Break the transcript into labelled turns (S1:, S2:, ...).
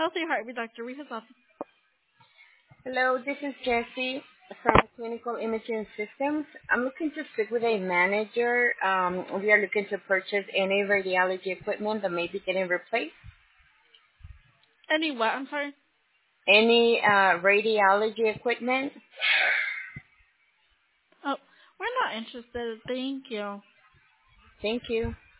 S1: Healthy Heart with Dr. Riha's office.
S2: Hello, this is Jessie from Clinical Imaging Systems. I'm looking to speak with a manager. We are looking to purchase any radiology equipment that may be getting replaced.
S1: Any what? I'm sorry.
S2: Any radiology equipment?
S1: Oh, we're not interested. Thank you.
S2: Thank you.